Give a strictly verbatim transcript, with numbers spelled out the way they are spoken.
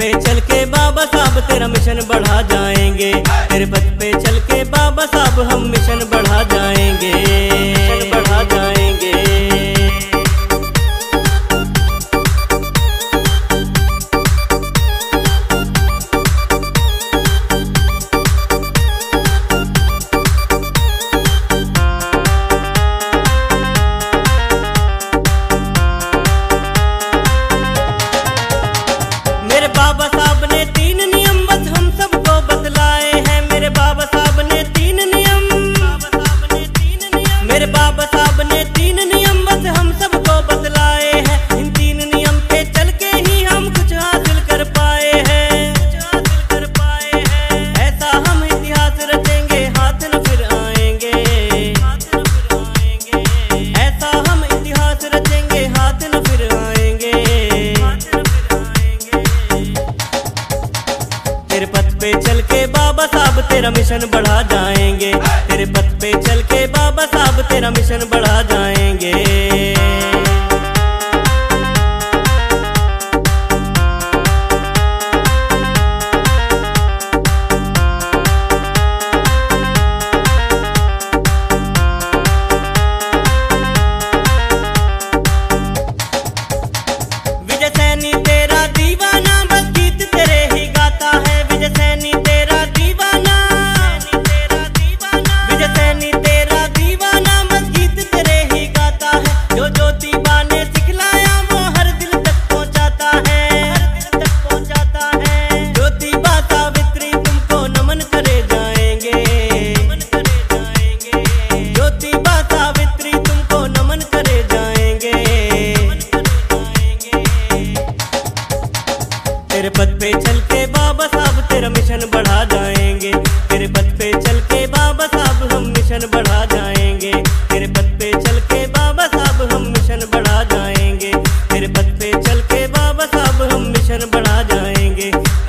पे चल के बाबा साहब तेरा मिशन बढ़ा जाएंगे। तेरे पथ पे चल के बाबा साहब हम मिशन बढ़ा जाएंगे, मिशन बढ़ा जाएंगे। मेरे बाबा साहब ने तीन नियम बस हम सबको बतलाए हैं। मेरे बाबा साहब ने तीन नियम, बाबा साहब ने तीन नियम, मेरे बाबा साहब ने तीन नियम बस हम सबको बतलाए हैं। इन तीन नियम पे चल के ही हम कुछ हासिल कर पाए हैं, कुछ हासिल कर पाए हैं। ऐसा हम इतिहास रचेंगे, हाथ न फिर आएंगे, हाथ न फिर आएंगे। ऐसा हम इतिहास रचेंगे, हाथ न फिर आएंगे, हाथ न फिर आएंगे। तेरे पथ पे चल के बाबा साहब तेरा मिशन बढ़ा जाएंगे। तेरे पथ पे चल के बाबा साहब तेरा मिशन बढ़ा जाएंगे। विजय सैनी तेरा दीवाना बस गीत तेरे ही गाता है। विजय सैनी तेरा दीवाना, तेरा दीवाना, विजय सैनी तेरा दीवाना बस गीत तेरे ही गाता है। जो ज्योतिबा ने सिखलाया वो हर दिल तक पहुंचाता है, हर दिल तक पहुंचाता है। ज्योतिबा सावित्री तुमको नमन करे जाएंगे, नमन करे जाएंगे। ज्योतिबा सावित्री तुमको नमन करे जाएंगे, नमन करे जाएंगे। तेरे पथ पे चल के बाबा साहब तेरा मिशन बढ़ा जाएंगे। तेरे पथ पे चल के बाबा साहब हम मिशन बढ़ा जाएंगे। तेरे पथ पे चल के बाबा साहब हम मिशन बढ़ा जाएंगे। तेरे पथ पे चल के बाबा साहब हम मिशन बढ़ा जाएंगे।